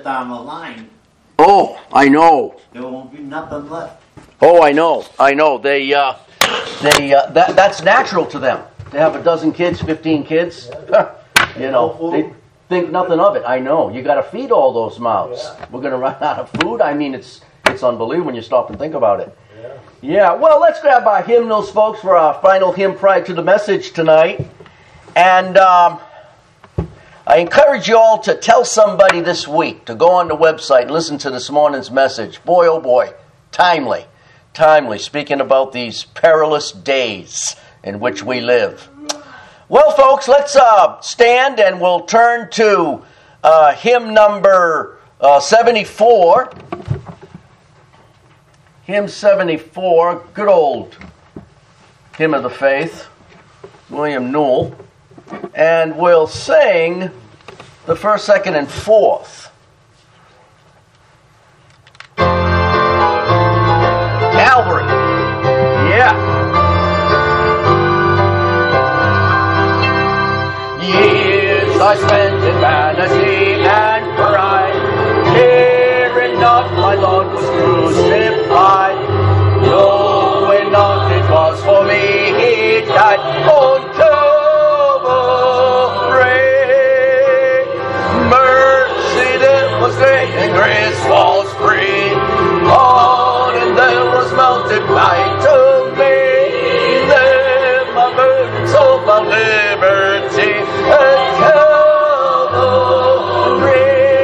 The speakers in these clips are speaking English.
down the line, Oh, I know. there won't be nothing left. Oh, I know. That's natural to them. They have a dozen kids, 15 kids. They think nothing of it. I know. You got to feed all those mouths. We're going to run out of food. I mean, it's unbelievable when you stop and think about it. Yeah. Well, let's grab our hymnals, folks, for our final hymn prior to the message tonight. And I encourage you all to tell somebody this week to go on the website and listen to this morning's message. Boy, oh boy, timely, speaking about these perilous days in which we live. Well, folks, let's stand and we'll turn to hymn number 74. Hymn 74, good old hymn of the faith, William Newell. And we'll sing the first, second, and fourth. Calvary. Yeah. Years I spent in vanity and pride, hearing not my Lord was crucified, knowing not it was for me he died on Calvary. Mercy there was great and grace was free, pardon there was multiplied to me. There my burdens of my liberty at Calvary.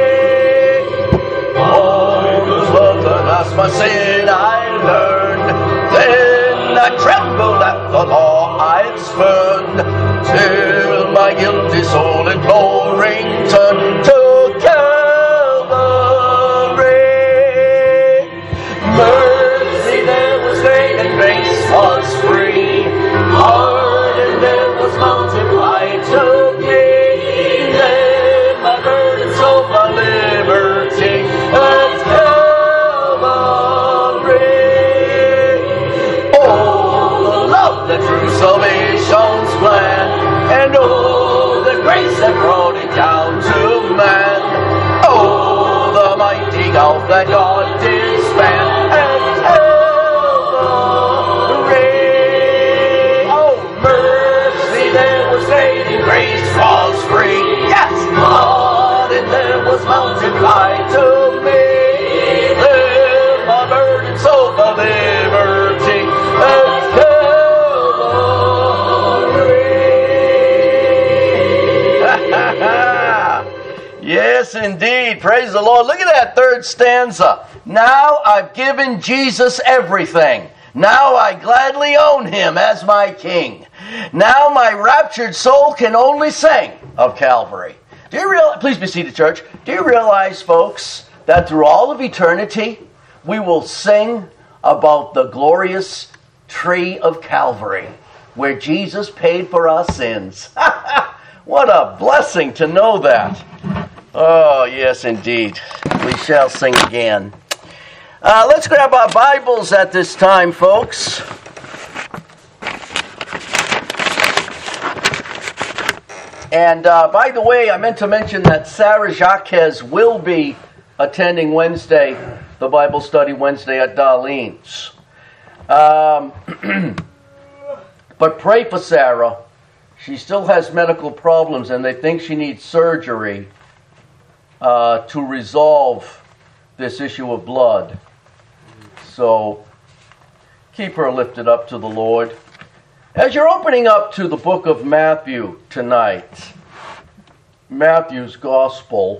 As my sin I learned, then I trembled at the law I'd spurned, till my guilty soul imploring turned to Calvary. Mercy there was great and grace was free, pardon there was multiplied to me. Then my burdens of my liberty at Calvary. The true salvation's plan, and oh, the grace that brought it down to man. Oh, the mighty gulf that God did span at Calvary. Oh, mercy there was great and grace was free. Yes, pardon there was multiplied to me. There my burdens of the liberty at Yes, indeed. Praise the Lord. Look at that third stanza. Now I've given Jesus everything. Now I gladly own him as my king. Now my raptured soul can only sing of Calvary. Do you realize, please be seated, church. Do you realize, folks, that through all of eternity, we will sing about the glorious tree of Calvary, where Jesus paid for our sins. What a blessing to know that. Oh, yes, indeed. We shall sing again. Let's grab our Bibles at this time, folks. And by the way, I meant to mention that Sarah Jacques will be attending Wednesday, the Bible study Wednesday at Darlene's. But pray for Sarah. She still has medical problems, and they think she needs surgery to resolve this issue of blood. So keep her lifted up to the Lord. As you're opening up to the book of Matthew tonight, Matthew's Gospel,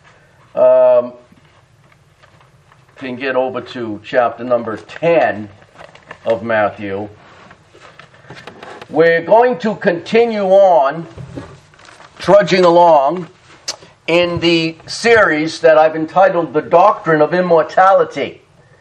can get over to chapter number 10 of Matthew. We're going to continue on, trudging along, in the series that I've entitled The Doctrine of Immortality.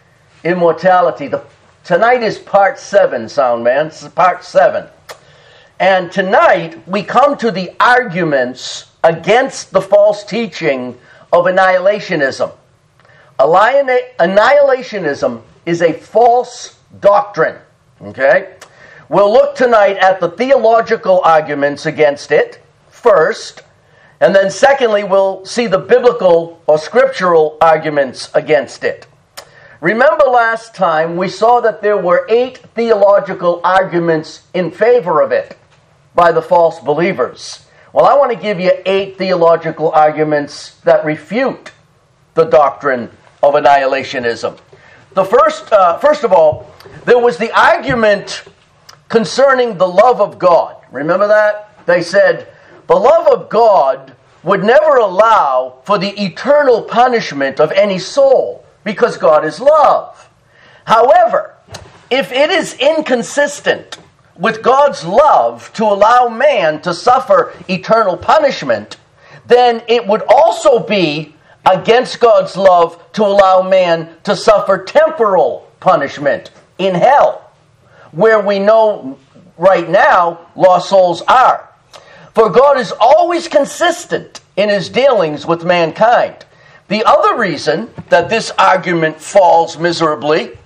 Tonight is part 7, sound man. This is part 7. And tonight we come to the arguments against the false teaching of annihilationism. Annihilationism is a false doctrine. Okay? We'll look tonight at the theological arguments against it first, And then secondly, we'll see the biblical or scriptural arguments against it. Remember last time we saw that there were 8 theological arguments in favor of it by the false believers. Well, I want to give you 8 theological arguments that refute the doctrine of annihilationism. The first of all, there was the argument concerning the love of God. Remember that? They said, the love of God would never allow for the eternal punishment of any soul, because God is love. However, if it is inconsistent with God's love to allow man to suffer eternal punishment, then it would also be against God's love to allow man to suffer temporal punishment in hell, where we know right now lost souls are. For God is always consistent in his dealings with mankind. The other reason that this argument falls miserably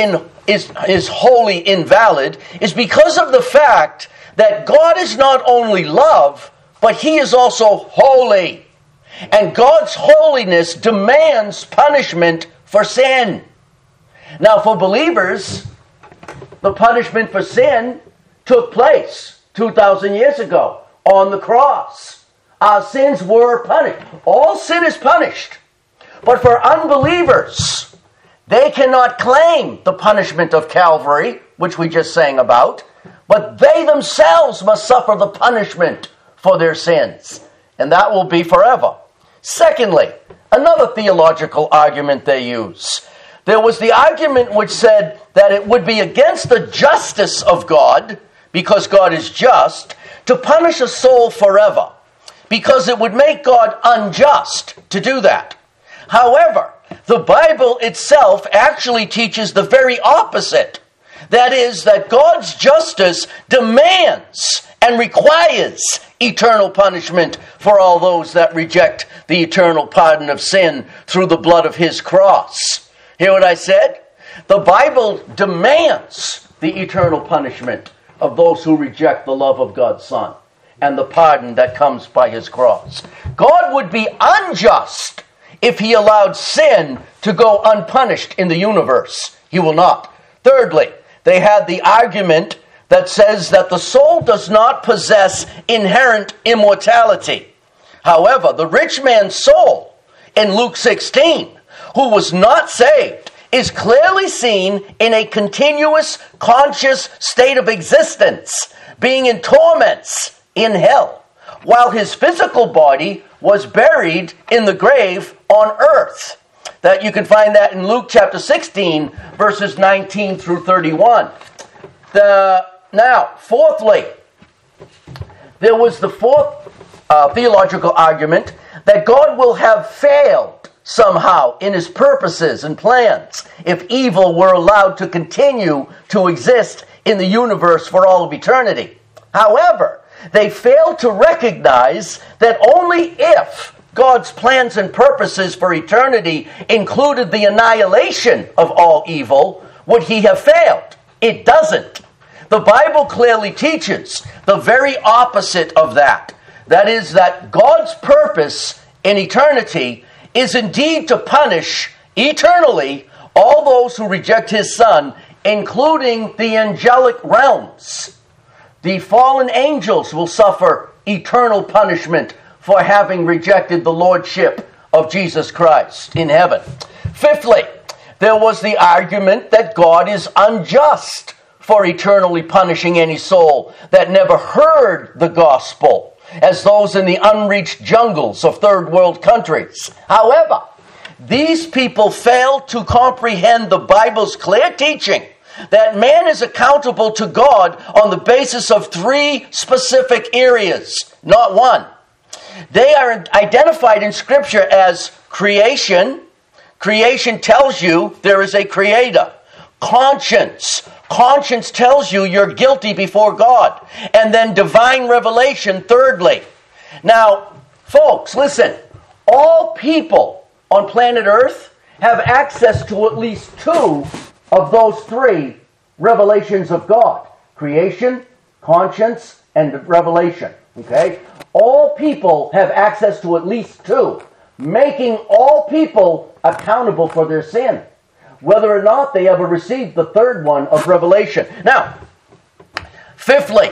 is wholly invalid is because of the fact that God is not only love, but he is also holy. And God's holiness demands punishment for sin. Now, for believers, the punishment for sin took place 2,000 years ago on the cross. Our sins were punished. All sin is punished. But for unbelievers, they cannot claim the punishment of Calvary, which we just sang about, but they themselves must suffer the punishment for their sins. And that will be forever. Secondly, another theological argument they use. There was the argument which said that it would be against the justice of God, because God is just, to punish a soul forever, because it would make God unjust to do that. However, the Bible itself actually teaches the very opposite. That is, that God's justice demands and requires eternal punishment for all those that reject the eternal pardon of sin through the blood of his cross. Hear what I said? The Bible demands the eternal punishment of those who reject the love of God's Son and the pardon that comes by his cross. God would be unjust if he allowed sin to go unpunished in the universe. He will not. Thirdly, they had the argument that says that the soul does not possess inherent immortality. However, the rich man's soul in Luke 16, who was not saved, is clearly seen in a continuous, conscious state of existence, being in torments in hell, while his physical body was buried in the grave on earth. That you can find that in Luke chapter 16, verses 19 through 31. Now, fourthly, there was the fourth theological argument that God will have failed somehow in his purposes and plans if evil were allowed to continue to exist in the universe for all of eternity. However, they failed to recognize that only if God's plans and purposes for eternity included the annihilation of all evil would he have failed. It doesn't. The Bible clearly teaches the very opposite of that. That is, that God's purpose in eternity is indeed to punish eternally all those who reject his Son, including the angelic realms. The fallen angels will suffer eternal punishment for having rejected the lordship of Jesus Christ in heaven. Fifthly, there was the argument that God is unjust for eternally punishing any soul that never heard the gospel, as those in the unreached jungles of third world countries. However, these people fail to comprehend the Bible's clear teaching that man is accountable to God on the basis of 3 specific areas, not one. They are identified in Scripture as creation. Creation tells you there is a creator. Conscience. Conscience tells you you're guilty before God. And then divine revelation, thirdly. Now, folks, listen. All people on planet Earth have access to at least 2 of those 3 revelations of God. Creation, conscience, and revelation. Okay? All people have access to at least two, making all people accountable for their sin, whether or not they ever received the third one of Revelation. Now, sixthly,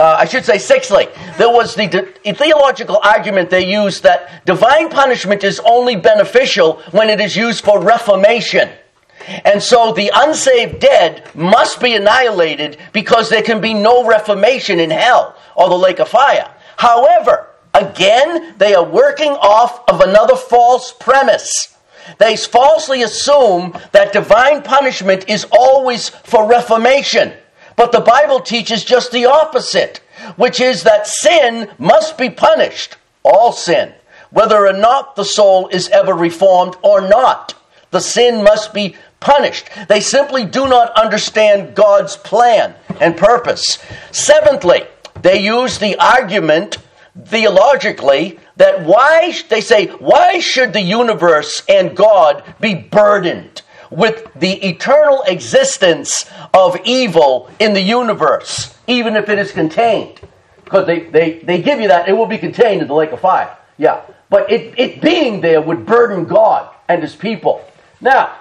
there was the theological argument they used that divine punishment is only beneficial when it is used for reformation. And so the unsaved dead must be annihilated because there can be no reformation in hell or the lake of fire. However, again, they are working off of another false premise. They falsely assume that divine punishment is always for reformation. But the Bible teaches just the opposite, which is that sin must be punished, all sin, whether or not the soul is ever reformed or not. The sin must be punished. They simply do not understand God's plan and purpose. Seventhly, they use the argument theologically that why should the universe and God be burdened with the eternal existence of evil in the universe, even if it is contained? Because they give you that, it will be contained in the lake of fire. Yeah, but it being there would burden God and his people. Now,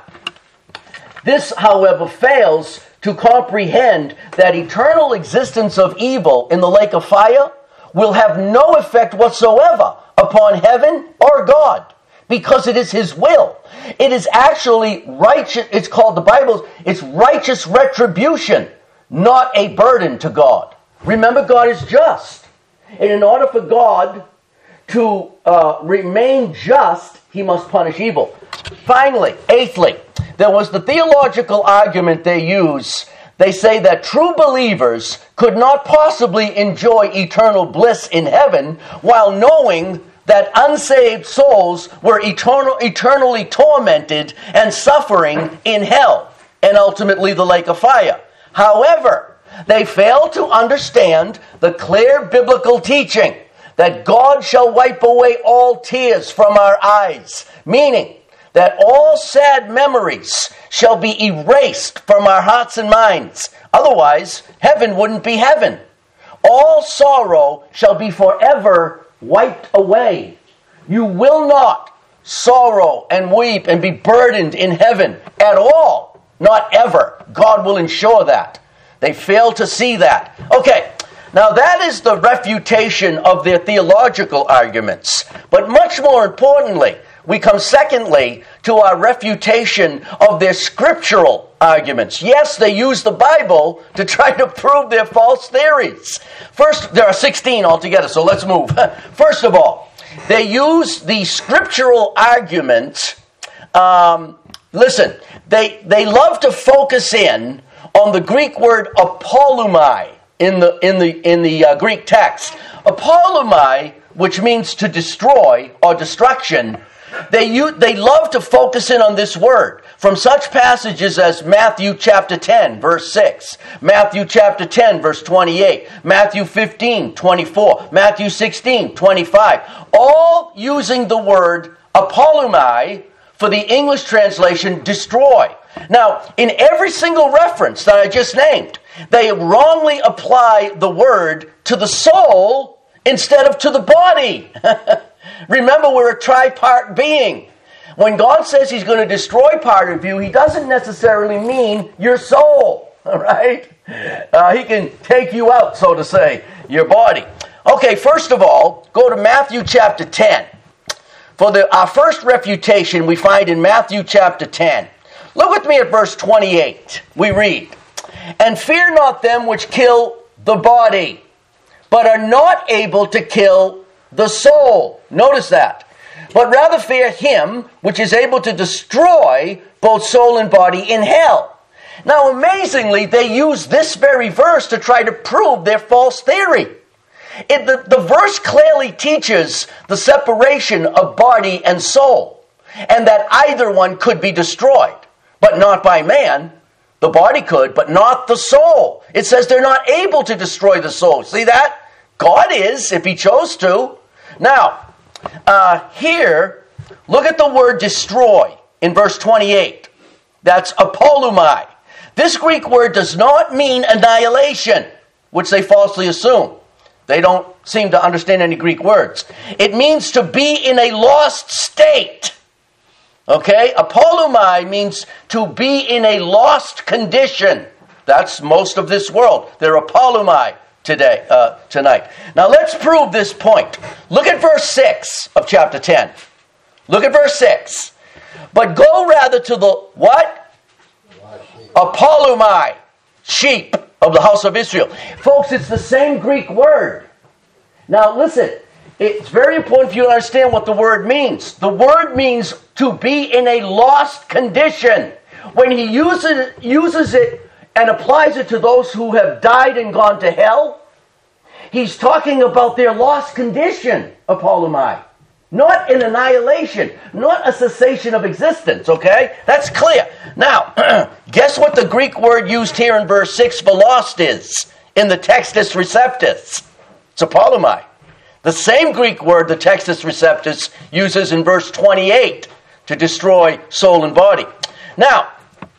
this, however, fails to comprehend that eternal existence of evil in the lake of fire will have no effect whatsoever upon heaven or God, because it is his will. It is actually righteous. It's called, the Bible, it's righteous retribution, not a burden to God. Remember, God is just. And in order for God to remain just, he must punish evil. Finally, eighthly, there was the theological argument they use. They say that true believers could not possibly enjoy eternal bliss in heaven while knowing that unsaved souls were eternally tormented and suffering in hell and ultimately the lake of fire. However, they fail to understand the clear biblical teaching that God shall wipe away all tears from our eyes, meaning that all sad memories shall be erased from our hearts and minds. Otherwise, heaven wouldn't be heaven. All sorrow shall be forever wiped away. You will not sorrow and weep and be burdened in heaven at all. Not ever. God will ensure that. They fail to see that. Okay, now that is the refutation of their theological arguments. But much more importantly, we come secondly to our refutation of their scriptural arguments. Yes, they use the Bible to try to prove their false theories. First, there are 16 altogether, so let's move. First of all, they use the scriptural arguments. Listen, they love to focus in on the Greek word apolumai in the Greek text. Apolumai, which means to destroy or destruction. They love to focus in on this word from such passages as Matthew chapter 10, verse 6, Matthew chapter 10, verse 28, Matthew 15, 24, Matthew 16, 25, all using the word apolumai for the English translation destroy. Now, in every single reference that I just named, they wrongly apply the word to the soul instead of to the body. Remember, we're a tripart being. When God says he's going to destroy part of you, he doesn't necessarily mean your soul. All right? He can take you out, so to say, your body. Okay, first of all, go to Matthew chapter 10. For our first refutation we find in Matthew chapter 10. Look with me at verse 28. We read, "And fear not them which kill the body, but are not able to kill the soul." Notice that. "But rather fear him which is able to destroy both soul and body in hell." Now, amazingly, they use this very verse to try to prove their false theory. The verse clearly teaches the separation of body and soul, and that either one could be destroyed, but not by man. The body could, but not the soul. It says they're not able to destroy the soul. See that? God is, if he chose to. Now, here, look at the word destroy in verse 28. That's apolumai. This Greek word does not mean annihilation, which they falsely assume. They don't seem to understand any Greek words. It means to be in a lost state. Okay? Apolumai means to be in a lost condition. That's most of this world. They're apolumai tonight. Now let's prove this point. Look at verse 6 of chapter 10. Look at verse 6. But go rather to the what? Apolumai, sheep of the house of Israel. Folks, it's the same Greek word. Now listen, it's very important for you to understand what the word means. The word means to be in a lost condition. When he uses it and applies it to those who have died and gone to hell, he's talking about their lost condition, apolumai. Not an annihilation, not a cessation of existence, okay? That's clear. Now, guess what the Greek word used here in verse 6 for lost is in the Textus Receptus? It's apolumai. The same Greek word the Textus Receptus uses in verse 28 to destroy soul and body. Now,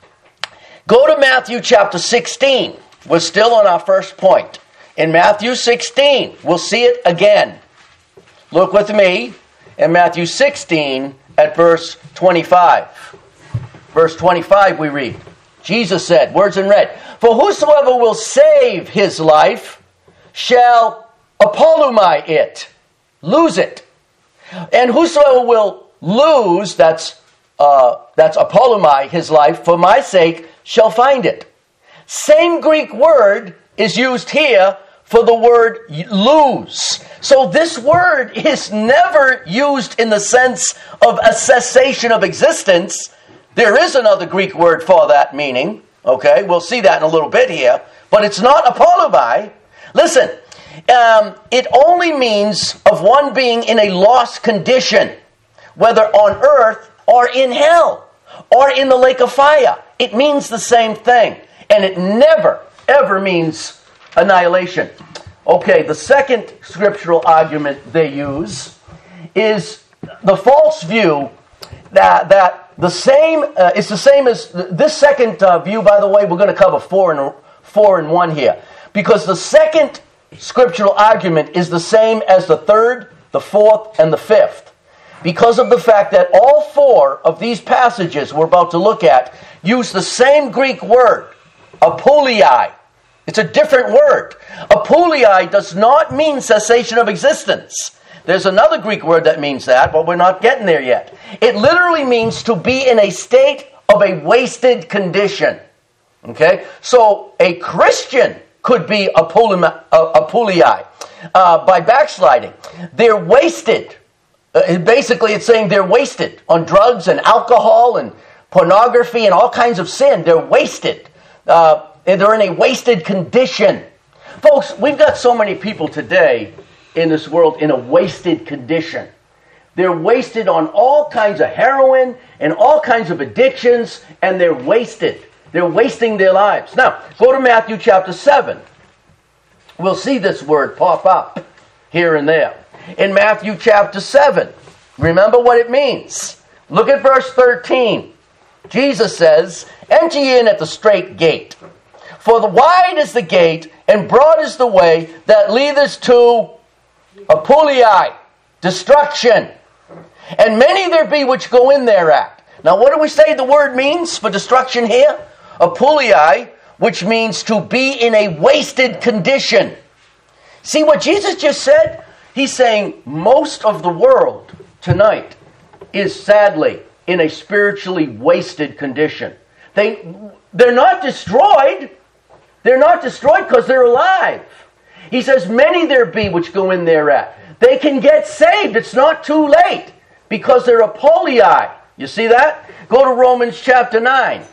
go to Matthew chapter 16. We're still on our first point. In Matthew 16, we'll see it again. Look with me in Matthew 16 at verse 25. Verse 25 we read, Jesus said, words in red, for whosoever will save his life shall apolumai it, lose it. And whosoever will lose, that's apolumai, his life, for my sake, shall find it. Same Greek word is used here for the word lose. So this word is never used in the sense of a cessation of existence. There is another Greek word for that meaning. Okay, we'll see that in a little bit here. But it's not apolumai. Listen, it only means of one being in a lost condition, whether on earth or in hell or in the lake of fire. It means the same thing. And it never, ever means annihilation. Okay, the second scriptural argument they use is the false view that the same, it's the same as this second view, by the way, we're going to cover four in one here. Because the second scriptural argument is the same as the third, the fourth, and the fifth. Because of the fact that all four of these passages we're about to look at use the same Greek word, apulei. It's a different word. Apulei does not mean cessation of existence. There's another Greek word that means that, but we're not getting there yet. It literally means to be in a state of a wasted condition. Okay? So a Christian could be apulei by backsliding. They're wasted. Basically, it's saying they're wasted on drugs and alcohol and pornography and all kinds of sin. They're wasted. And they're in a wasted condition. Folks, we've got so many people today in this world in a wasted condition. They're wasted on all kinds of heroin and all kinds of addictions, and they're wasted. They're wasting their lives. Now, go to Matthew chapter 7. We'll see this word pop up here and there. In Matthew chapter 7, remember what it means. Look at verse 13. Jesus says, enter ye in at the strait gate. For the wide is the gate, and broad is the way that leadeth to apulei, destruction. And many there be which go in thereat. Now what do we say the word means for destruction here? Apulei, which means to be in a wasted condition. See what Jesus just said? He's saying most of the world tonight is sadly in a spiritually wasted condition. They're not destroyed. They're not destroyed because they're alive. He says, many there be which go in thereat. They can get saved. It's not too late because they're apulei. You see that? Go to Romans chapter 9.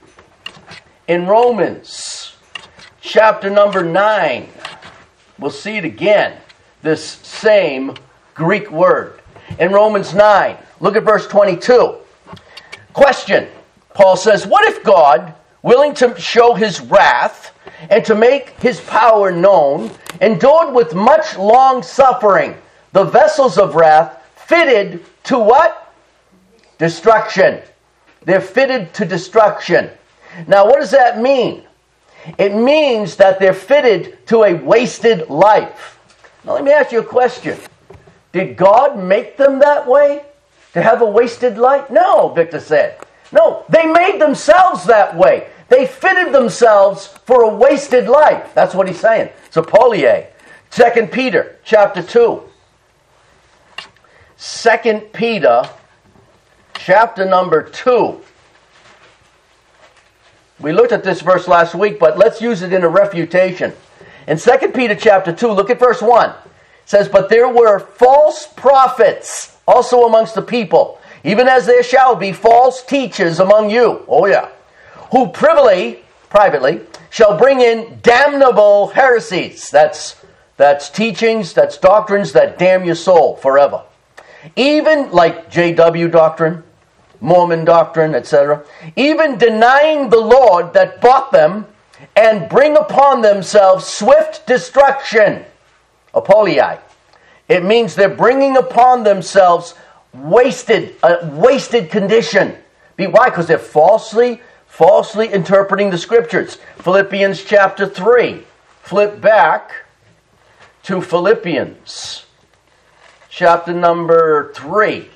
In Romans chapter number 9, we'll see it again. This same Greek word. In Romans 9, look at verse 22. Question. Paul says, what if God, willing to show his wrath and to make his power known, endured with much long suffering the vessels of wrath fitted to what? Destruction. They're fitted to destruction. Now what does that mean? It means that they're fitted to a wasted life. Now let me ask you a question. Did God make them that way? To have a wasted life? No, Victor said. No, they made themselves that way. They fitted themselves for a wasted life. That's what he's saying. It's apolie. 2 Peter chapter 2. 2 Peter chapter number 2. We looked at this verse last week, but let's use it in a refutation. In 2 Peter chapter 2, look at verse 1. It says, "But there were false prophets also amongst the people, even as there shall be false teachers among you." Oh yeah. "Who privately, shall bring in damnable heresies." That's teachings, that's doctrines that damn your soul forever. Even like JW doctrine, Mormon doctrine, etc. "Even denying the Lord that bought them, and bring upon themselves swift destruction." Apollii. It means they're bringing upon themselves a wasted condition. Why? Because they're falsely interpreting the Scriptures. Philippians chapter 3. Flip back to Philippians chapter number 3.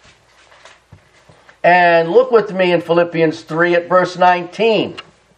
And look with me in Philippians 3 at verse 19.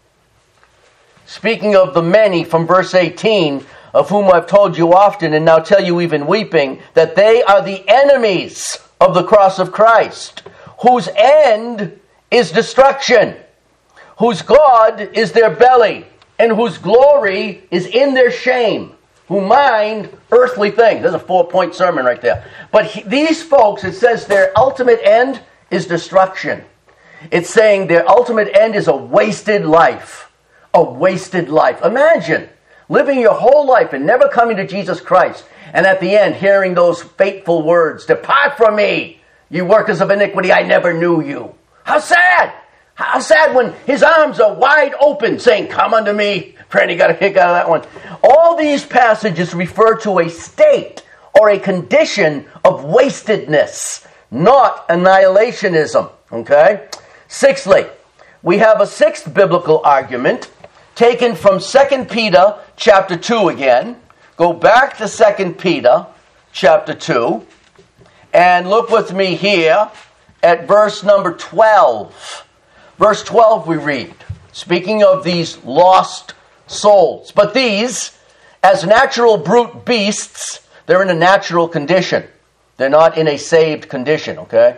Speaking of the many from verse 18, "Of whom I've told you often, and now tell you even weeping, that they are the enemies of the cross of Christ, whose end is destruction, whose God is their belly, and whose glory is in their shame, who mind earthly things." There's a 4-point sermon right there. But these folks, it says their ultimate end is destruction. It's saying their ultimate end is a wasted life. A wasted life. Imagine living your whole life and never coming to Jesus Christ, and at the end hearing those fateful words, "Depart from me, you workers of iniquity, I never knew you." How sad! How sad when his arms are wide open saying, "Come unto me." Franny got a kick out of that one. All these passages refer to a state or a condition of wastedness, not annihilationism. Okay? Sixthly, we have a sixth biblical argument taken from 2 Peter chapter 2 again. Go back to 2 Peter chapter 2 and look with me here at verse number 12. Verse 12 we read, speaking of these lost souls. "But these, as natural brute beasts," they're in a natural condition. They're not in a saved condition, okay?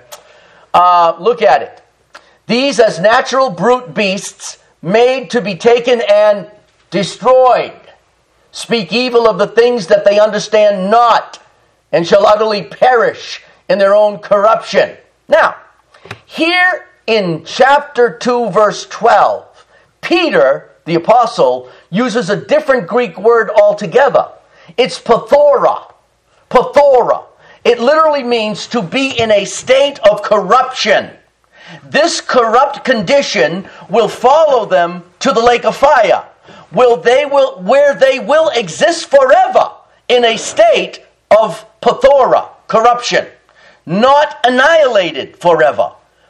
Look at it. "These, as natural brute beasts, made to be taken and destroyed, speak evil of the things that they understand not, and shall utterly perish in their own corruption." Now, here in chapter 2, verse 12, Peter, the apostle, uses a different Greek word altogether. It's pathora. Pathora. It literally means to be in a state of corruption. This corrupt condition will follow them to the lake of fire, where they will exist forever in a state of pathora, corruption. Not annihilated forever,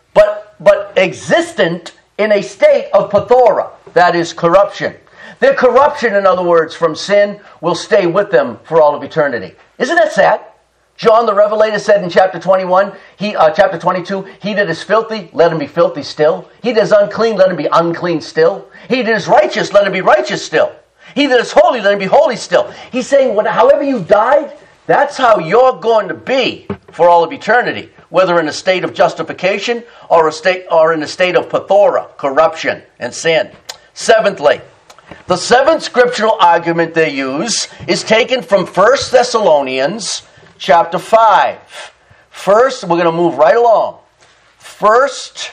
but existent in a state of pathora, that is corruption. Their corruption, in other words, from sin, will stay with them for all of eternity. Isn't that sad? John the Revelator said in chapter 21, chapter 22, "He that is filthy, let him be filthy still. He that is unclean, let him be unclean still. He that is righteous, let him be righteous still. He that is holy, let him be holy still." He's saying, however you died, that's how you're going to be for all of eternity, whether in a state of justification or in a state of pathora, corruption and sin. Seventhly, the seventh scriptural argument they use is taken from 1 Thessalonians chapter 5. First, we're going to move right along. 1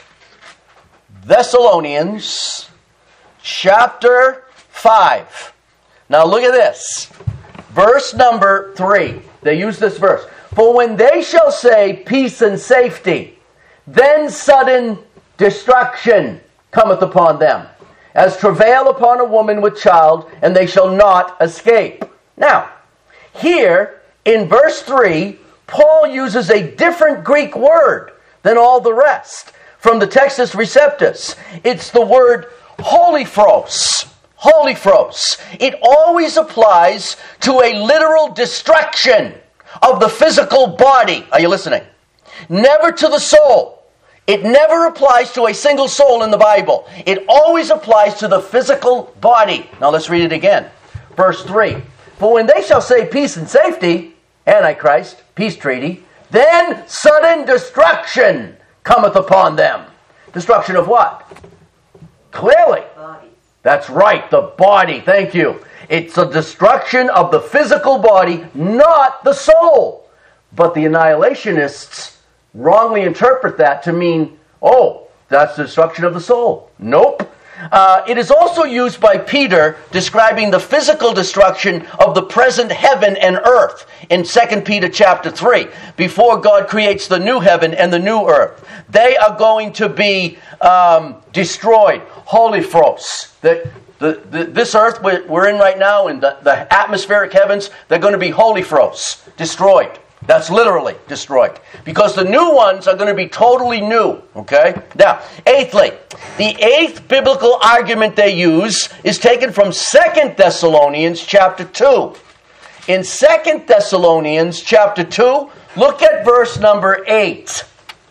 Thessalonians chapter 5. Now look at this. Verse number 3. They use this verse. "For when they shall say peace and safety, then sudden destruction cometh upon them, as travail upon a woman with child, and they shall not escape." Now, here in verse 3, Paul uses a different Greek word than all the rest from the Textus Receptus. It's the word holyphros. Holyphros. It always applies to a literal destruction of the physical body. Are you listening? Never to the soul. It never applies to a single soul in the Bible. It always applies to the physical body. Now let's read it again. Verse 3. For when they shall say peace and safety, Antichrist, peace treaty, then sudden destruction cometh upon them. Destruction of what? Clearly. Body. That's right, the body. Thank you. It's a destruction of the physical body, not the soul. But the annihilationists wrongly interpret that to mean, oh, that's the destruction of the soul. Nope. It is also used by Peter describing the physical destruction of the present heaven and earth in 2 Peter chapter 3. Before God creates the new heaven and the new earth, they are going to be destroyed. Holyphros. This earth we're in right now, in the atmospheric heavens, they're going to be holyphros, destroyed. That's literally destroyed. Because the new ones are going to be totally new. Okay? Now, eighthly, the eighth biblical argument they use is taken from 2 Thessalonians chapter 2. In 2 Thessalonians chapter 2, look at verse number 8.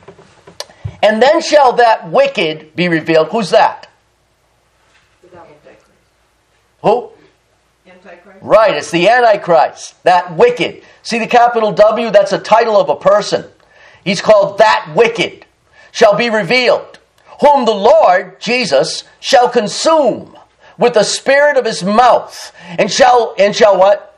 And then shall that wicked be revealed. Who's that? The Antichrist. Who? Antichrist. Right, it's the Antichrist. That wicked. See the capital W? That's a title of a person. He's called that wicked. Shall be revealed. Whom the Lord, Jesus, shall consume with the spirit of his mouth. And shall what?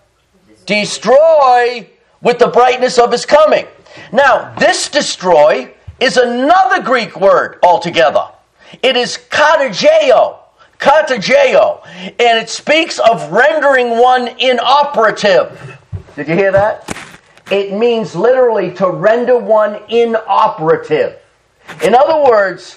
Destroy with the brightness of his coming. Now, this destroy is another Greek word altogether. It is katargeo. Katargeo. And it speaks of rendering one inoperative. Did you hear that? It means literally to render one inoperative. In other words,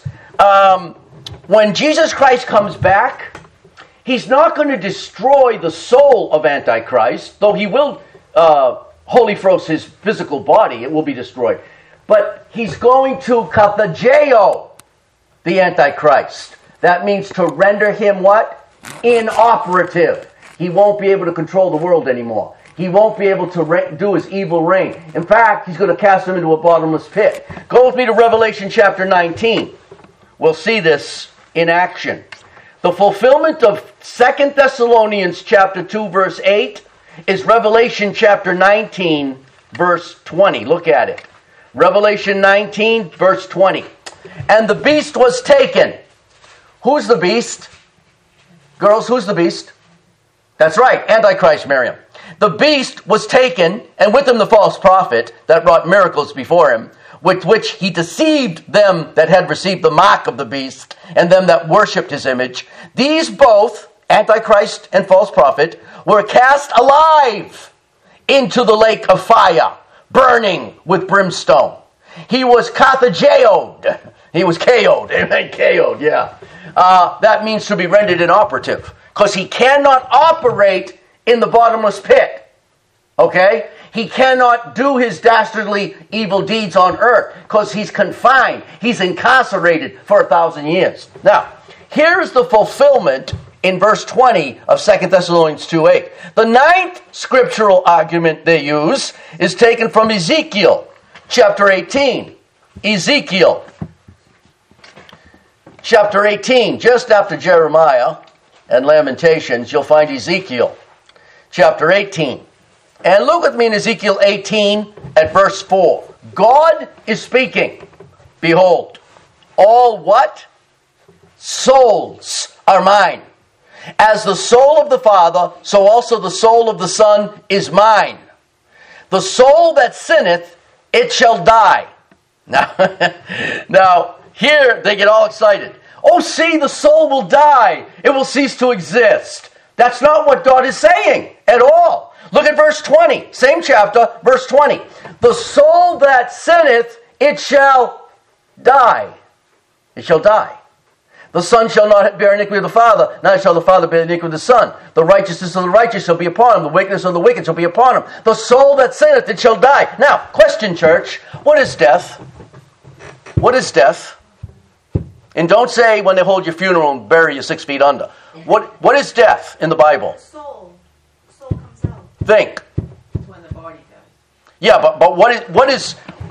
when Jesus Christ comes back, he's not going to destroy the soul of Antichrist, though he will holyphros his physical body. It will be destroyed. But he's going to katargeo the Antichrist. That means to render him what? Inoperative. He won't be able to control the world anymore. He won't be able to do his evil reign. In fact, he's going to cast him into a bottomless pit. Go with me to Revelation chapter 19. We'll see this in action. The fulfillment of 2 Thessalonians chapter 2 verse 8 is Revelation chapter 19 verse 20. Look at it. Revelation 19 verse 20. And the beast was taken. Who's the beast? Girls, who's the beast? That's right, Antichrist, Miriam. The beast was taken, and with him the false prophet that wrought miracles before him, with which he deceived them that had received the mark of the beast, and them that worshipped his image. These both, Antichrist and false prophet, were cast alive into the lake of fire, burning with brimstone. He was katargeoed. He was KO'd. Amen. KO'd, yeah. That means to be rendered inoperative. Because he cannot operate in the bottomless pit. Okay? He cannot do his dastardly evil deeds on earth. Because he's confined. He's incarcerated for 1,000 years. Now, here's the fulfillment in verse 20 of 2 Thessalonians 2:8. The ninth scriptural argument they use is taken from Ezekiel chapter 18. Ezekiel chapter 18, just after Jeremiah and Lamentations, you'll find Ezekiel chapter 18. And look with me in Ezekiel 18 at verse 4. God is speaking. Behold, all what? Souls are mine. As the soul of the Father, so also the soul of the Son is mine. The soul that sinneth, it shall die. Now, here they get all excited. Oh, see, the soul will die. It will cease to exist. That's not what God is saying at all. Look at verse 20. Same chapter, verse 20. The soul that sinneth, it shall die. It shall die. The Son shall not bear iniquity of the Father, neither shall the Father bear iniquity of the Son. The righteousness of the righteous shall be upon him. The wickedness of the wicked shall be upon him. The soul that sinneth, it shall die. Now, question, church. What is death? What is death? And don't say when they hold your funeral and bury you 6 feet under. What is death in the Bible? Soul comes out. Think. It's when the body dies. Yeah, but what is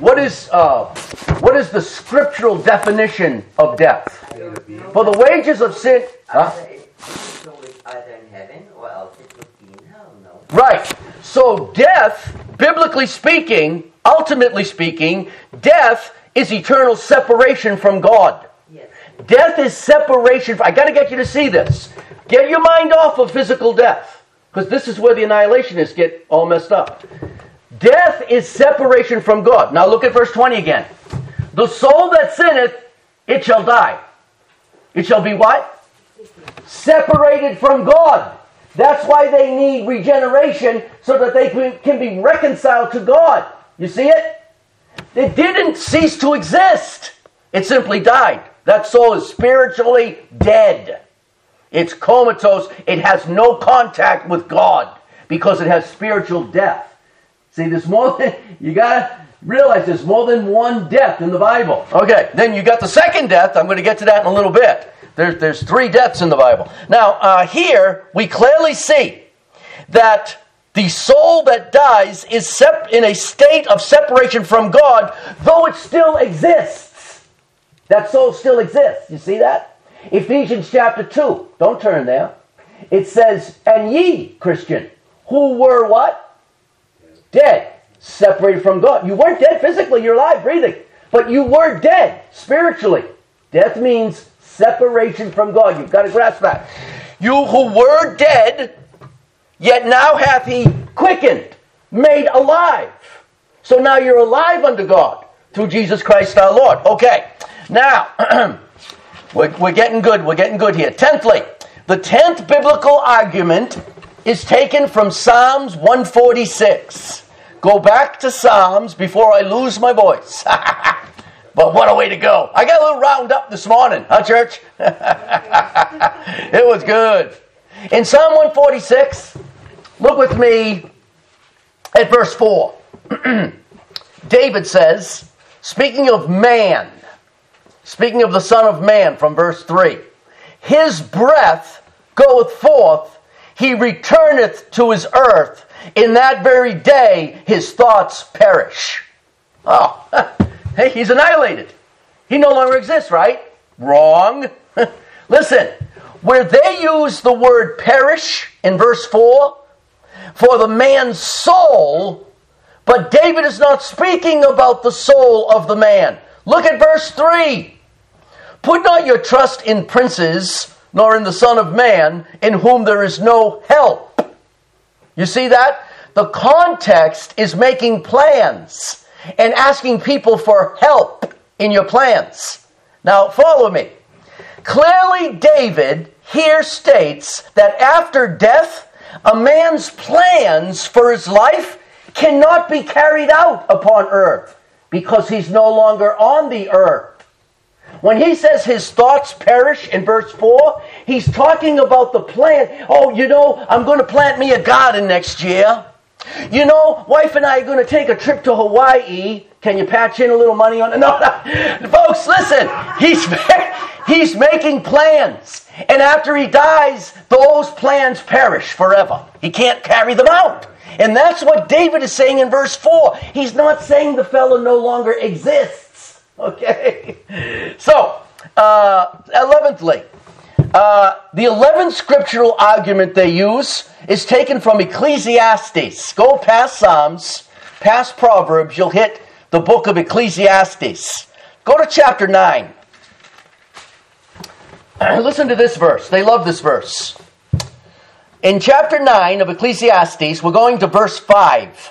the scriptural definition of death? For the wages of sin. Huh? So it's either in heaven or else it would be in hell, no? Right. So death, biblically speaking, ultimately speaking, death is eternal separation from God. Yes. Death is separation. I got to get you to see this. Get your mind off of physical death, because this is where the annihilationists get all messed up. Death is separation from God. Now look at verse 20 again. The soul that sinneth, it shall die. It shall be what? Separated from God. That's why they need regeneration, so that they can be reconciled to God. You see it? It didn't cease to exist. It simply died. That soul is spiritually dead. It's comatose. It has no contact with God because it has spiritual death. See, there's more than, you gotta realize there's more than one death in the Bible. Okay, then you got the second death. I'm going to get to that in a little bit. There's 3 deaths in the Bible. Now, here we clearly see that the soul that dies is in a state of separation from God, though it still exists. That soul still exists. You see that? Ephesians chapter 2. Don't turn there. It says, and ye, Christian, who were what? Dead. Separated from God. You weren't dead physically. You're alive, breathing. But you were dead spiritually. Death means separation from God. You've got to grasp that. You who were dead, yet now hath he quickened, made alive. So now you're alive unto God through Jesus Christ our Lord. Okay. Now, we're getting good. We're getting good here. 10thly, the 10th biblical argument is taken from Psalms 146. Go back to Psalms before I lose my voice. But what a way to go. I got a little round up this morning, huh, church? It was good. In Psalm 146, look with me at verse 4. David says, speaking of man, speaking of the Son of Man from verse 3, his breath goeth forth, he returneth to his earth. In that very day, his thoughts perish. Oh, hey, he's annihilated. He no longer exists, right? Wrong. Listen, where they use the word perish in verse 4 for the man's soul, but David is not speaking about the soul of the man. Look at verse 3. Put not your trust in princes, nor in the Son of Man, in whom there is no help. You see that? The context is making plans and asking people for help in your plans. Now, follow me. Clearly, David here states that after death, a man's plans for his life cannot be carried out upon earth because he's no longer on the earth. When he says his thoughts perish in verse 4, he's talking about the plan. Oh, I'm going to plant me a garden next year. Wife and I are going to take a trip to Hawaii. Can you patch in a little money on it? No. Folks, listen. He's making plans. And after he dies, those plans perish forever. He can't carry them out. And that's what David is saying in verse 4. He's not saying the fellow no longer exists. Okay? So, 11thly, the 11th scriptural argument they use is taken from Ecclesiastes. Go past Psalms, past Proverbs, you'll hit the book of Ecclesiastes. Go to chapter 9. Listen to this verse. They love this verse. In chapter 9 of Ecclesiastes, we're going to verse 5.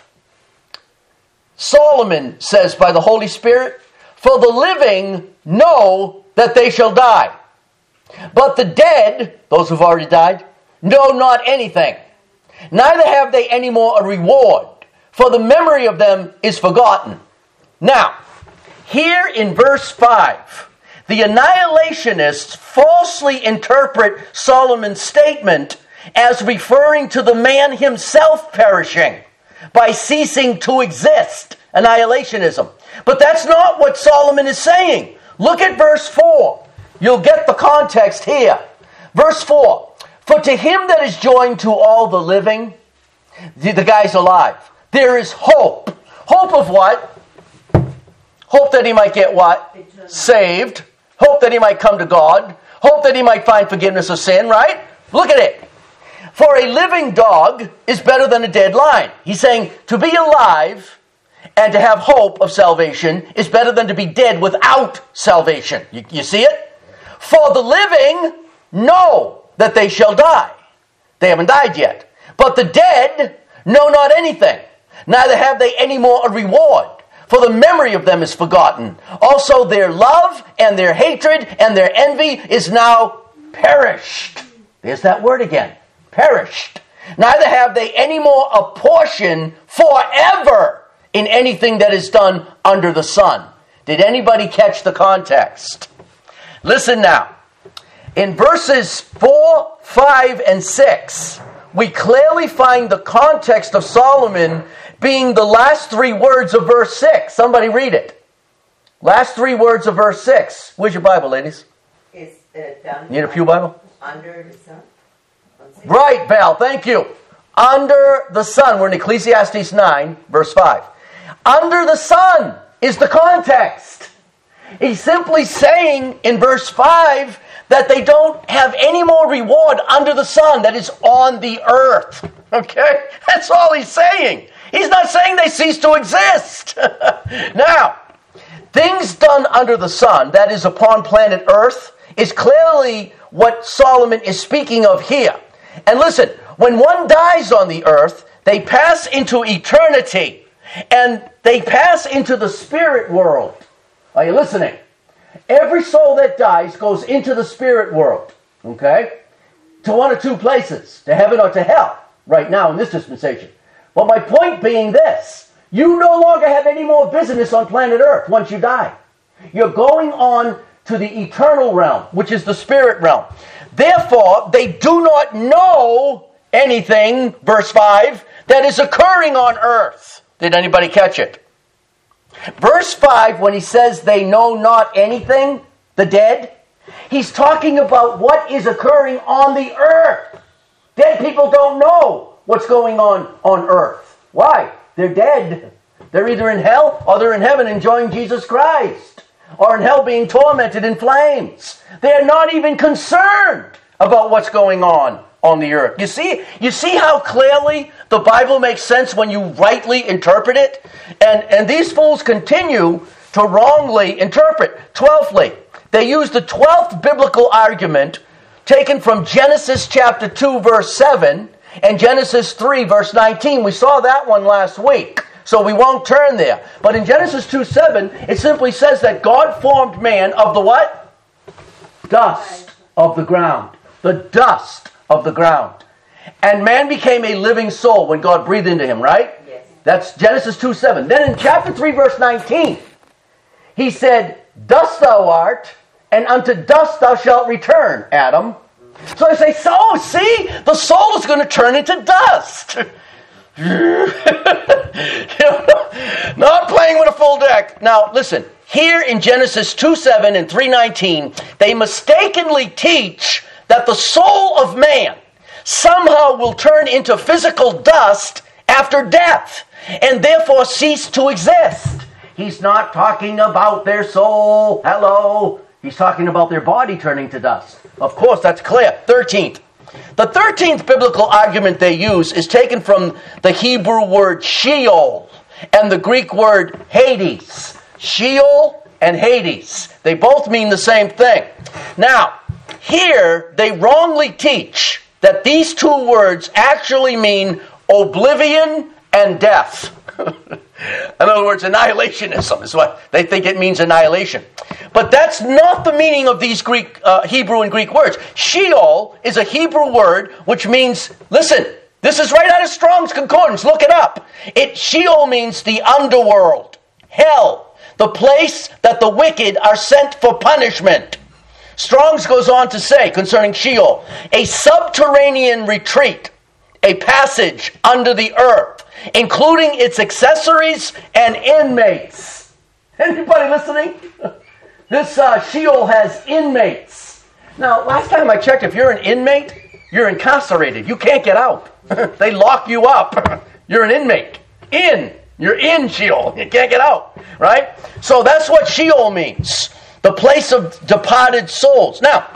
Solomon says by the Holy Spirit, for the living know that they shall die. But the dead, those who've already died, know not anything. Neither have they any more a reward, for the memory of them is forgotten. Now, here in verse 5, the annihilationists falsely interpret Solomon's statement as referring to the man himself perishing by ceasing to exist. Annihilationism. But that's not what Solomon is saying. Look at verse 4. You'll get the context here. Verse 4. For to him that is joined to all the living, the guy's alive, there is hope. Hope of what? Hope that he might get what? Saved. Hope that he might come to God. Hope that he might find forgiveness of sin, right? Look at it. For a living dog is better than a dead lion. He's saying to be alive and to have hope of salvation is better than to be dead without salvation. You see it? For the living know that they shall die. They haven't died yet. But the dead know not anything, neither have they any more a reward. For the memory of them is forgotten. Also their love and their hatred and their envy is now perished. There's that word again. Perished. Neither have they any more a portion forever in anything that is done under the sun. Did anybody catch the context? Listen now. In verses 4, 5, and 6, we clearly find the context of Solomon being the last three words of verse 6. Somebody read it. Last three words of verse 6. Where's your Bible, ladies? It's down. Need a pew Bible? Under the sun. Right, Val, thank you. Under the sun. We're in Ecclesiastes 9, verse 5. Under the sun is the context. He's simply saying in verse 5 that they don't have any more reward under the sun, that is on the earth. Okay? That's all he's saying. He's not saying they cease to exist. Now, things done under the sun, that is upon planet Earth, is clearly what Solomon is speaking of here. And listen, when one dies on the earth, they pass into eternity, and they pass into the spirit world. Are you listening? Every soul that dies goes into the spirit world, okay? To one or two places, to heaven or to hell, right now in this dispensation. But my point being this, you no longer have any more business on planet Earth once you die. You're going on to the eternal realm, which is the spirit realm. Therefore, they do not know anything, verse 5, that is occurring on earth. Did anybody catch it? Verse 5, when he says they know not anything, the dead, he's talking about what is occurring on the earth. Dead people don't know what's going on earth. Why? They're dead. They're either in hell or they're in heaven enjoying Jesus Christ. Or in hell being tormented in flames. They're not even concerned about what's going on the earth. You see how clearly the Bible makes sense when you rightly interpret it? And these fools continue to wrongly interpret. 12thly, they use the 12th biblical argument taken from Genesis chapter 2 verse 7 and Genesis 3 verse 19. We saw that one last week. So we won't turn there. But in Genesis 2:7, it simply says that God formed man of the what? Dust of the ground. The dust of the ground. And man became a living soul when God breathed into him, right? Yes. That's Genesis 2:7. Then in chapter 3 verse 19, he said, dust thou art, and unto dust thou shalt return, Adam. So I say, see, the soul is going to turn into dust. Not playing with a full deck. Now, listen. Here in Genesis 2:7 and 3:19, they mistakenly teach that the soul of man somehow will turn into physical dust after death and therefore cease to exist. He's not talking about their soul. Hello. He's talking about their body turning to dust. Of course, that's clear. 13th. The 13th biblical argument they use is taken from the Hebrew word Sheol and the Greek word Hades. Sheol and Hades. They both mean the same thing. Now, here they wrongly teach that these two words actually mean oblivion and death. In other words, annihilationism is what they think it means, annihilation. But that's not the meaning of these Hebrew and Greek words. Sheol is a Hebrew word which means, listen, this is right out of Strong's Concordance, look it up. Sheol means the underworld, hell, the place that the wicked are sent for punishment. Strong's goes on to say concerning Sheol, a subterranean retreat, a passage under the earth, including its accessories and inmates. Anybody listening? This Sheol has inmates. Now, last time I checked, if you're an inmate, you're incarcerated. You can't get out. They lock you up. You're an inmate. You're in Sheol. You can't get out. Right? So that's what Sheol means. The place of departed souls. Now,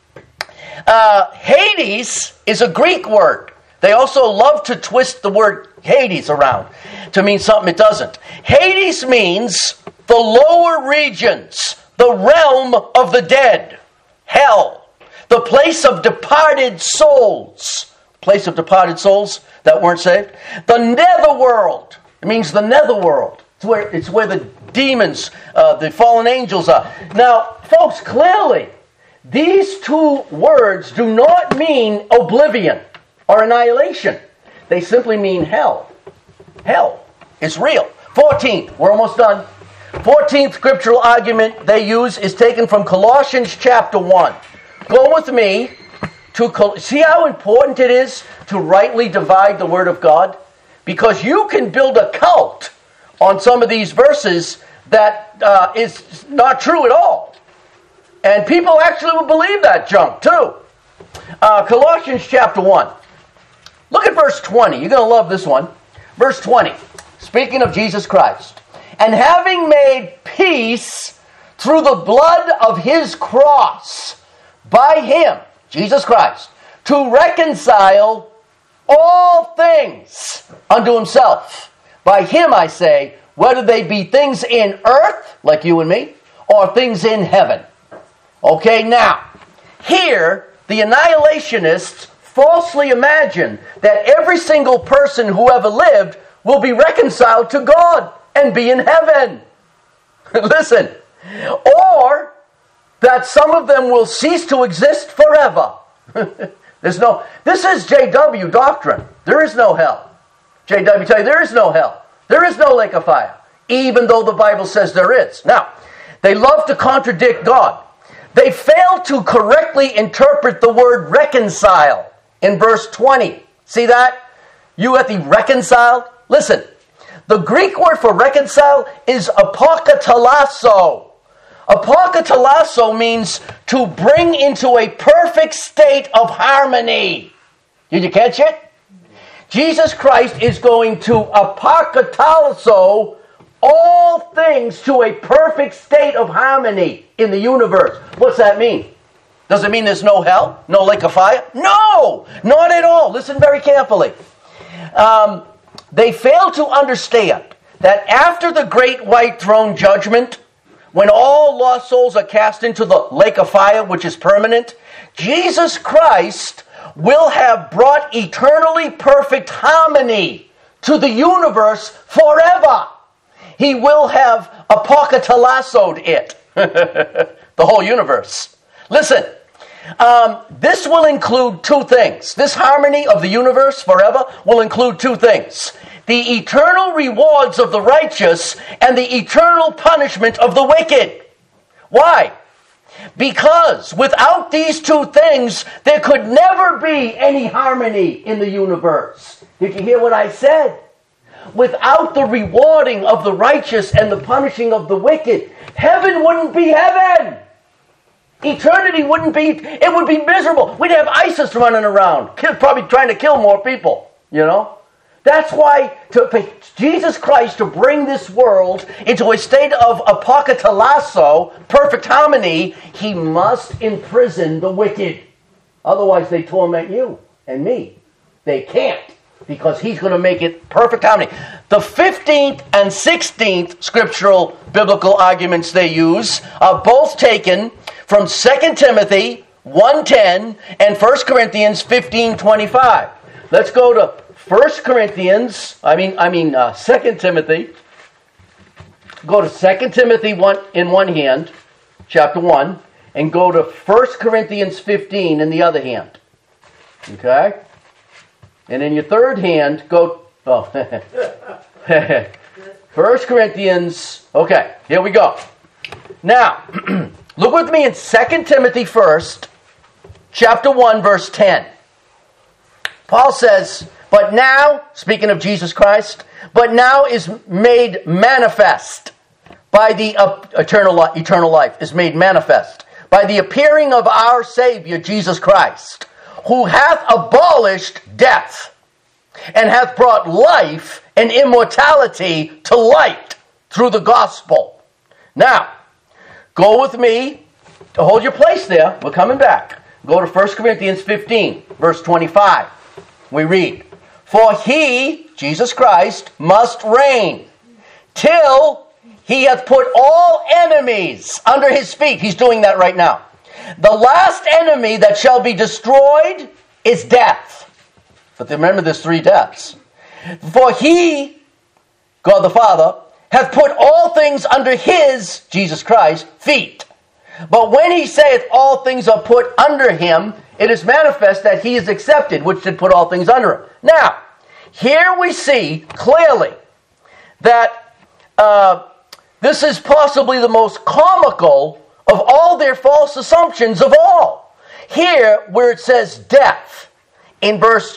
Hades is a Greek word. They also love to twist the word Hades around to mean something it doesn't. Hades means the lower regions, the realm of the dead, hell, the place of departed souls. Place of departed souls that weren't saved. The netherworld. It means the netherworld. It's where the demons, the fallen angels are. Now, folks, clearly, these two words do not mean oblivion or annihilation. They simply mean hell. Hell is real. 14th, we're almost done. 14th scriptural argument they use is taken from Colossians chapter 1. Go with me to see how important it is to rightly divide the Word of God? Because you can build a cult on some of these verses that is not true at all. And people actually will believe that junk too. Colossians chapter 1. Look at verse 20. You're going to love this one. Verse 20. Speaking of Jesus Christ. And having made peace through the blood of his cross, by him, Jesus Christ, to reconcile all things unto himself. By him, I say, whether they be things in earth, like you and me, or things in heaven. Okay, now, here, the annihilationists falsely imagine that every single person who ever lived will be reconciled to God and be in heaven. Listen. Or that some of them will cease to exist forever. This is JW doctrine. There is no hell. JW tell you there is no hell. There is no lake of fire. Even though the Bible says there is. Now, they love to contradict God. They fail to correctly interpret the word reconcile in verse 20. See that? You at the reconciled? Listen, the Greek word for reconcile is apokatalasso. Apokatalasso means to bring into a perfect state of harmony. Did you catch it? Jesus Christ is going to apokatalasso all things to a perfect state of harmony in the universe. What's that mean? Does it mean there's no hell? No lake of fire? No! Not at all. Listen very carefully. They fail to understand that after the great white throne judgment, when all lost souls are cast into the lake of fire, which is permanent, Jesus Christ will have brought eternally perfect harmony to the universe forever. He will have apokatalassoed it. The whole universe. Listen, this will include two things. This harmony of the universe forever will include two things. The eternal rewards of the righteous and the eternal punishment of the wicked. Why? Because without these two things, there could never be any harmony in the universe. Did you hear what I said? Without the rewarding of the righteous and the punishing of the wicked, heaven wouldn't be heaven. Eternity wouldn't be, it would be miserable. We'd have ISIS running around, probably trying to kill more people, you know. That's why for Jesus Christ to bring this world into a state of apokatalasso, perfect harmony, he must imprison the wicked. Otherwise they torment you and me. They can't, because he's going to make it perfect harmony. The 15th and 16th scriptural biblical arguments they use are both taken from 2 Timothy 1:10 and 1 Corinthians 15:25. Let's go to 2 Timothy. Go to 2 Timothy 1 in one hand, chapter 1, and go to 1 Corinthians 15 in the other hand. Okay? And in your third hand, go... 1 Corinthians... Okay, here we go. Now, look with me in 2 Timothy first, chapter 1, verse 10. Paul says... But now, speaking of Jesus Christ, but now is made manifest by the eternal life, is made manifest by the appearing of our Savior, Jesus Christ, who hath abolished death, and hath brought life and immortality to light through the gospel. Now, go with me, hold your place there, we're coming back. Go to 1 Corinthians 15, verse 25. We read, "For he," Jesus Christ, "must reign till he hath put all enemies under his feet." He's doing that right now. "The last enemy that shall be destroyed is death." But remember, there's 3 deaths. "For he," God the Father, "hath put all things under his," Jesus Christ, "feet. But when he saith all things are put under him, it is manifest that he is accepted, which did put all things under him." Now, here we see clearly that this is possibly the most comical of all their false assumptions of all. Here, where it says death, in verse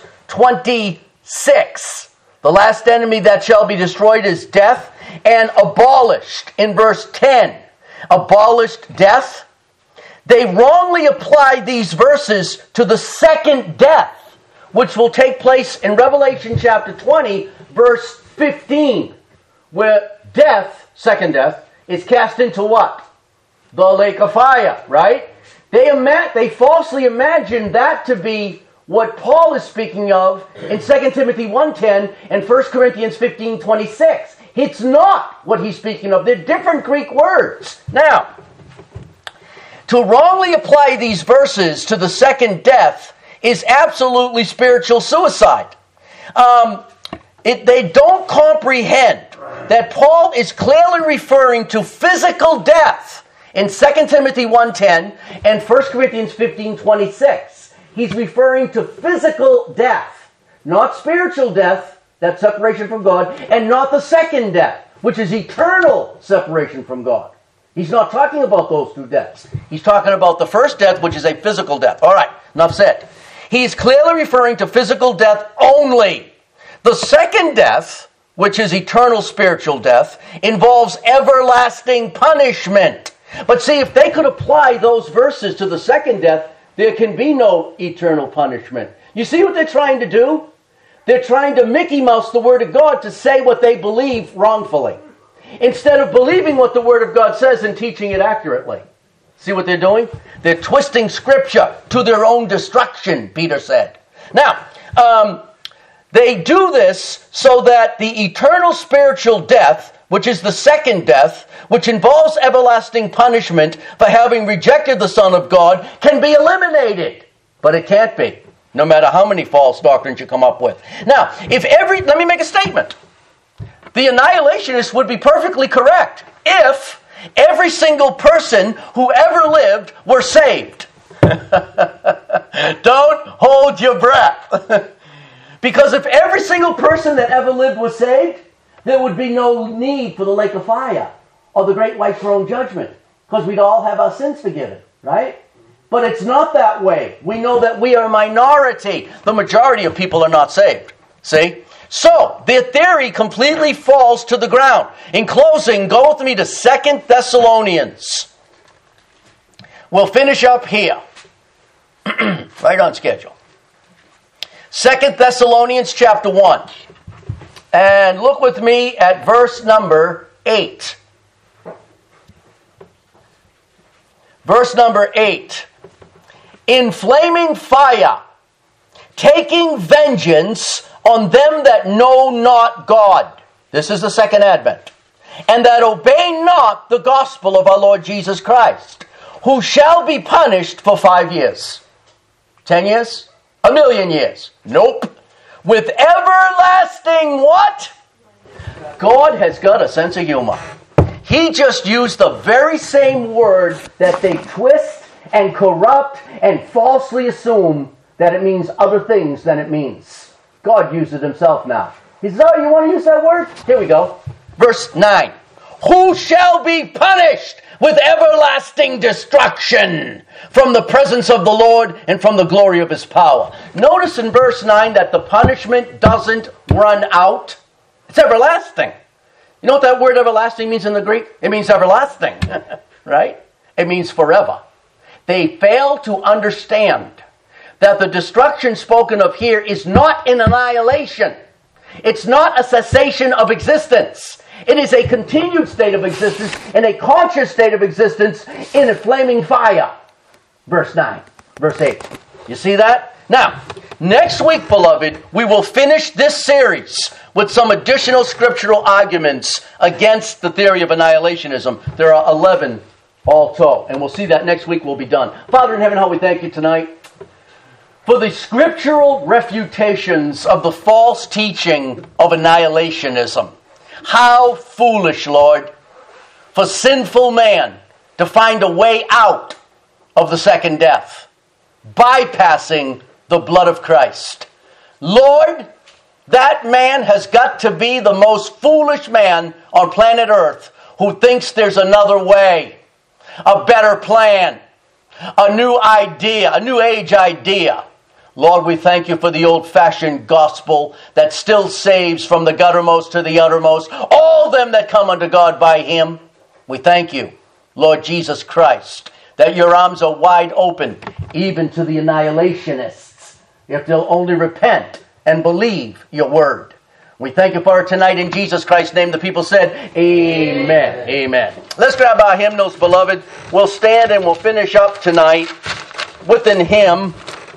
26, "The last enemy that shall be destroyed is death," and "abolished" in verse 10. Abolished death. They wrongly apply these verses to the second death, which will take place in Revelation chapter 20, verse 15, where death, second death, is cast into what? The lake of fire, right? They falsely imagine that to be what Paul is speaking of in 2 Timothy 1:10 and 1 Corinthians 15:26. It's not what he's speaking of. They're different Greek words. Now, to wrongly apply these verses to the second death is absolutely spiritual suicide. They don't comprehend that Paul is clearly referring to physical death in 2 Timothy 1:10 and 1 Corinthians 15:26. He's referring to physical death, not spiritual death, that separation from God, and not the second death, which is eternal separation from God. He's not talking about those 2 deaths. He's talking about the first death, which is a physical death. All right, enough said. He's clearly referring to physical death only. The second death, which is eternal spiritual death, involves everlasting punishment. But see, if they could apply those verses to the second death, there can be no eternal punishment. You see what they're trying to do? They're trying to Mickey Mouse the Word of God to say what they believe wrongfully, instead of believing what the Word of God says and teaching it accurately. See what they're doing? They're twisting Scripture to their own destruction, Peter said. Now, they do this so that the eternal spiritual death, which is the second death, which involves everlasting punishment for having rejected the Son of God, can be eliminated. But it can't be, no matter how many false doctrines you come up with. Now, let me make a statement. The annihilationists would be perfectly correct if every single person who ever lived were saved. Don't hold your breath. Because if every single person that ever lived was saved, there would be no need for the lake of fire or the great white throne judgment, because we'd all have our sins forgiven, right? But it's not that way. We know that we are a minority. The majority of people are not saved. See? So, their theory completely falls to the ground. In closing, go with me to 2 Thessalonians. We'll finish up here. Right on schedule. 2 Thessalonians chapter 1. And look with me at verse number 8. Verse number 8. In flaming fire, taking vengeance on them that know not God. This is the second advent. And that obey not the gospel of our Lord Jesus Christ, who shall be punished for 5 years. 10 years? 1,000,000 years? Nope. With everlasting what? God has got a sense of humor. He just used the very same word that they twist and corrupt and falsely assume that it means other things than it means. God used it himself now. He says, oh, you want to use that word? Here we go. Verse 9. Who shall be punished with everlasting destruction from the presence of the Lord and from the glory of his power. Notice in verse 9 that the punishment doesn't run out. It's everlasting. You know what that word everlasting means in the Greek? It means everlasting, right? It means forever. They fail to understand that the destruction spoken of here is not an annihilation. It's not a cessation of existence. It is a continued state of existence, and a conscious state of existence in a flaming fire. Verse 9, verse 8. You see that? Now, next week, beloved, we will finish this series with some additional scriptural arguments against the theory of annihilationism. There are 11 all told, and we'll see that next week. We'll be done. Father in heaven, how we thank you tonight for the scriptural refutations of the false teaching of annihilationism. How foolish, Lord, for sinful man to find a way out of the second death, bypassing the blood of Christ. Lord, that man has got to be the most foolish man on planet Earth who thinks there's another way, a better plan, a new idea, a new age idea. Lord, we thank you for the old-fashioned gospel that still saves from the guttermost to the uttermost all them that come unto God by him. We thank you, Lord Jesus Christ, that your arms are wide open, even to the annihilationists, if they'll only repent and believe your word. We thank you for it tonight in Jesus Christ's name. The people said, Amen. Amen. Let's grab our hymnals, beloved. We'll stand and we'll finish up tonight with an hymn.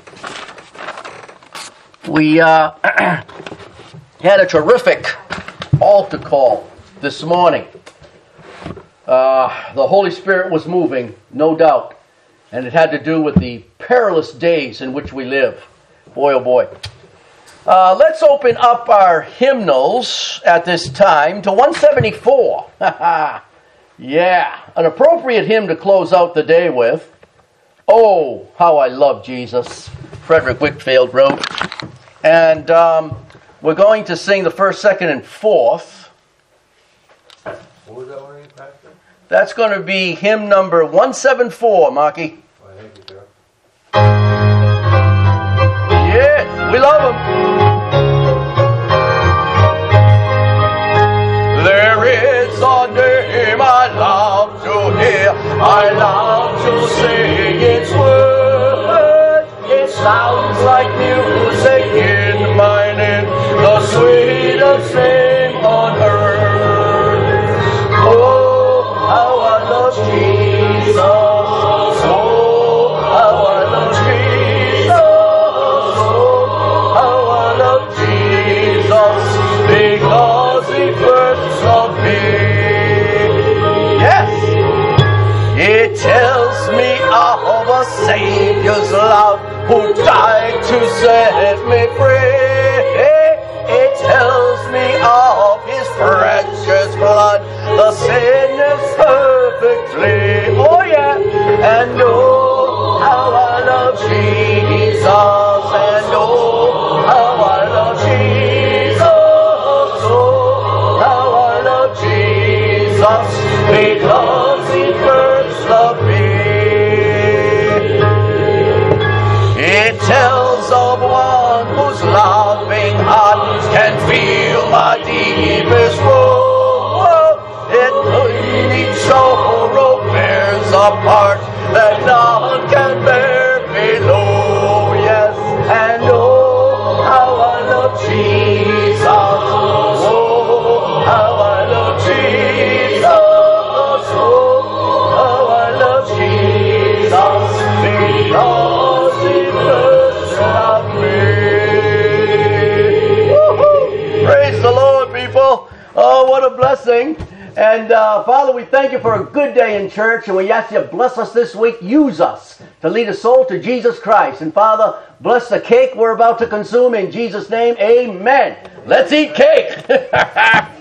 We had a terrific altar call this morning. The Holy Spirit was moving, no doubt. And it had to do with the perilous days in which we live. Boy, oh boy. Let's open up our hymnals at this time to 174. Yeah, an appropriate hymn to close out the day with. Oh, how I love Jesus, Frederick Whitfield wrote. And we're going to sing the first, second, and fourth. What was that one, Pastor? That's going to be hymn number 174, Marky. Oh, thank you, sir. Yes, we love him. There is a name I love to hear, I love to sing its words. It sounds like music in my ear, the sweetest name on earth. Oh, how I love Jesus. Oh, how I love Jesus. Oh, how I love Jesus, because he first loved me. Yes! It tells me of a Savior's love who died to set me free. It tells me of his precious blood, the sinner's perfectly. Oh yeah, and oh, how I love Jesus, and oh, how I love Jesus, oh, how I love Jesus, because he first loved me. It tells of one whose loving heart can feel my deepest woe. It each sorrow bears a part that none can bear below. Yes, and oh, how I love Jesus. Oh, how I love Jesus. Oh, how I love Jesus, because he first loved me. Woo-hoo. Praise the Lord, people. Oh, what a blessing. And Father, we thank you for a good day in church, and we ask you to bless us this week. Use us to lead a soul to Jesus Christ. And Father, bless the cake we're about to consume in Jesus' name. Amen. Let's eat cake.